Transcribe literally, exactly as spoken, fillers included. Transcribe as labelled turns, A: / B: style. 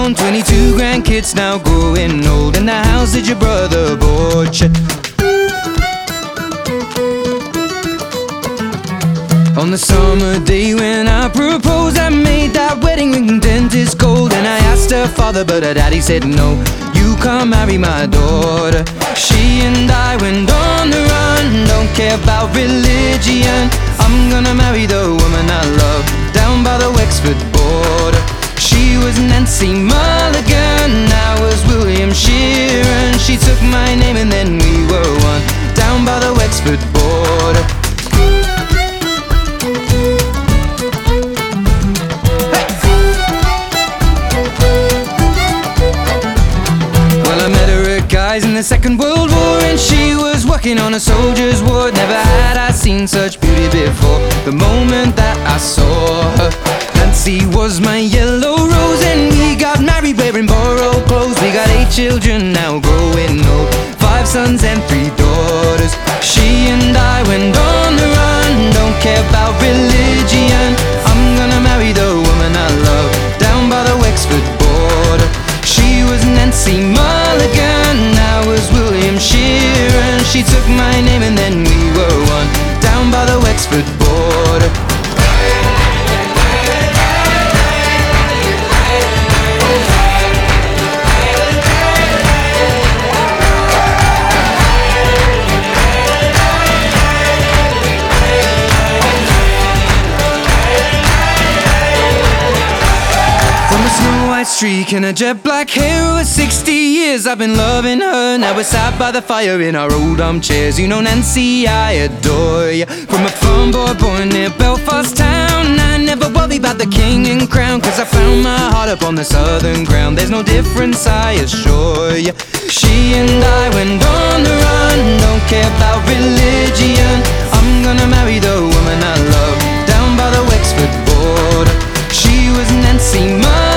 A: own, twenty-two grandkids now growing old, and the house that your brother bought you. On the summer day when I proposed, I made that wedding ring dentist gold. And I asked her father, but her daddy said no, you can't marry my daughter. She and I went on the run, don't care about religion. I'm gonna marry the woman I love, down by the Wexford border. She was Nancy Mulligan, I was William Sheeran. She took my name and then we were one, down by the Wexford border. In the Second World War, and she was working on a soldier's ward. Never had I seen such beauty before, the moment that I saw her. Nancy was my yellow rose, and we got married wearing borrowed clothes. We got eight children now growing old, five sons and three daughters. She and I went on the run, don't care about religion. I'm gonna marry the woman I love, down by the Wexford border. She was Nancy Mulligan, I was William Sheeran. She took my name and then we were one, down by the Wexford border. Streak and a jet black hair, over sixty years I've been loving her. Now we're sat by the fire in our old armchairs. You know Nancy, I adore you. From a farm boy born near Belfast town, I never worry about the king and crown, cause I found my heart up on the southern ground. There's no difference, I assure you. She and I went on the run, don't care about religion. I'm gonna marry the woman I love, down by the Wexford border. She was Nancy Mulligan,